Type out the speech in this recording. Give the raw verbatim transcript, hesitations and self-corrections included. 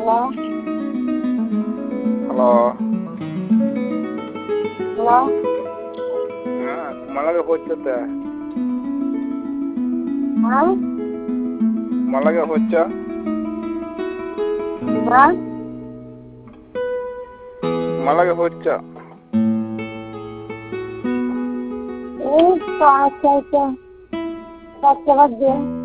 hello hello hello ಹಾಂ ಮಳೆಗೆ ಹೊಚ್ಚತ್ತೆ ಹಾಂ ಮಳೆಗೆ ಹೊಚ್ಚ ಹಾಂ ಮಳೆಗೆ ಹೊಚ್ಚ ಏನು ಪಾಸ್ ಆಯ್ತು ಪಕ್ಕ ಬಗ್ಗೆ